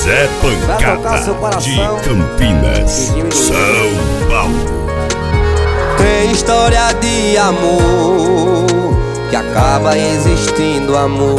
Zé Pancada de Campinas, São Paulo. Tem história de amor que acaba existindo amor.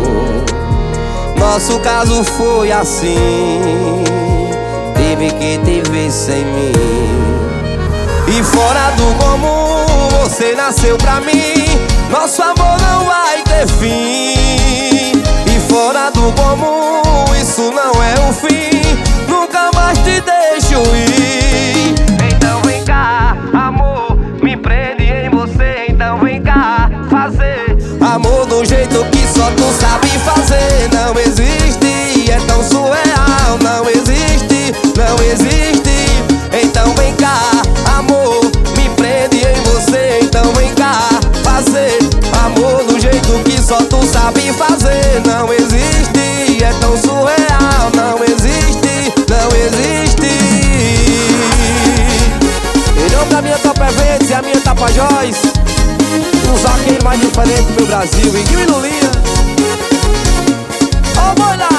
Nosso caso foi assim, tive que te ver sem mim. E fora do comum, você nasceu pra mim. Nosso amor não vai ter fim. E fora do comum, isso não é um fim. Nunca mais te deixo ir. Então vem cá, amor, me prende em você. Então vem cá, fazer amor do jeito que só tu sabe fazer. Não existe, é tão surreal. Não existe, não existe. Então vem cá, amor, me prende em você. Então vem cá, fazer amor do jeito que só tu sabe fazer. Não existe, é tão surreal. Não existe, não existe. Melhor pra minha Top Eventos e a minha Tapajós, um zagueiro mais diferente do meu Brasil, Iguinho e Lulinha. Ó, boi lá!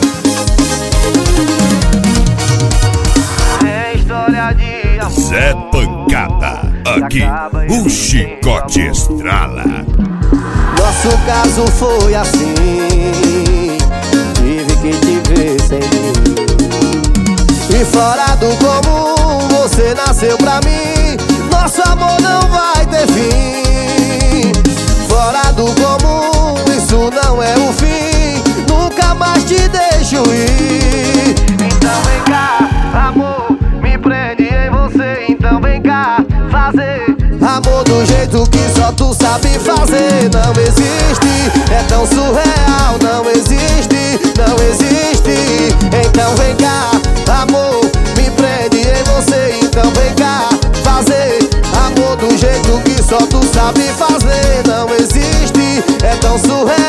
É história de amor. Zé Pancada, aqui o chicote estrala. Nosso caso foi assim, tive que te ver sem mim. E fora do comum, você nasceu pra mim. Nosso amor não vai ter fim. Fora do comum, isso não é o fim. Nunca mais te deixo ir. Então vem cá, amor, me prende em você. Então vem cá, fazer amor do jeito que só tu sabe fazer. Não existe, é tão surreal. Não existe, não existe. Então vem cá, amor, me prende em você. Então vem cá, fazer amor do jeito que só tu sabe fazer. Não existe, é tão surreal.